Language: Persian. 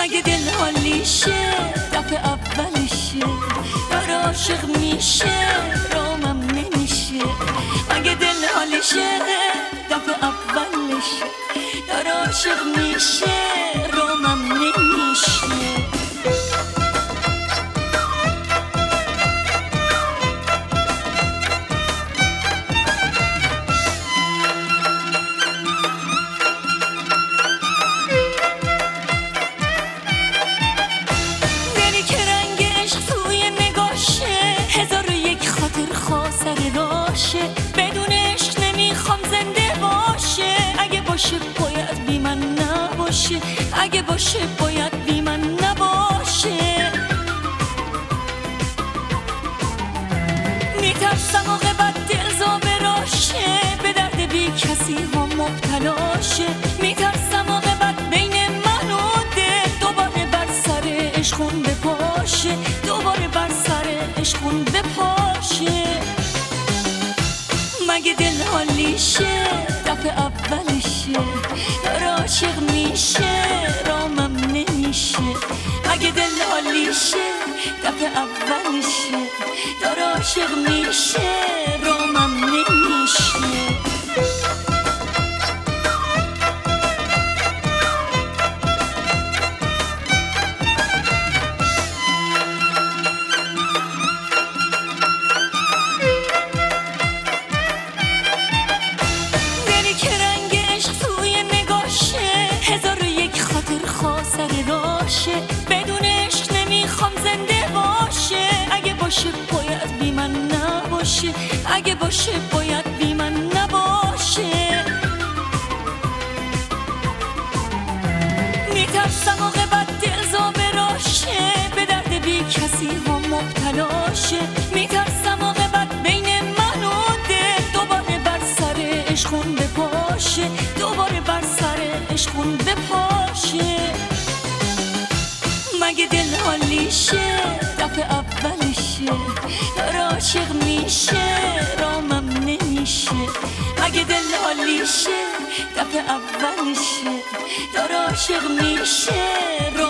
مگه دل حالیشه دفعه اولشه داره عاشق میشه رامم نمیشه مگه دل حالیشه دفعه اولشه داره عاشق میشه رامم نمیشه بدون عشق نمیخوام زنده باشه اگه باشه باید بی من نباشه اگه باشه باید بی من نباشه میترسم موقع بد دلزا براشه به درد بی کسی ها مبتلاشه میترسم موقع بد بین من و دل دوباره بر سر عشقون بپاشه دوباره بر سر عشقون بپاشه مگه دل حالیشه دفعه اولشه داره عاشق میشه رامم نمیشه مگه دل حالیشه دفعه اولشه داره عاشق میشه رامم نمیشه بدون عشق نمیخوام زنده باشه اگه باشه باید بی من نباشه اگه باشه باید بی من نباشه میترسم موقع بد دلزا براشه به درد بی کسی ها مبتلاشه میترسم موقع بد بین من و دل دوباره بر سر عشقون بپاشه دوباره بر سر عشقون بپاشه مگه دل حالیشه دفعه اولشه داره عاشق میشه رامم نمیشه مگه دل حالیشه دفعه اولشه داره عاشق میشه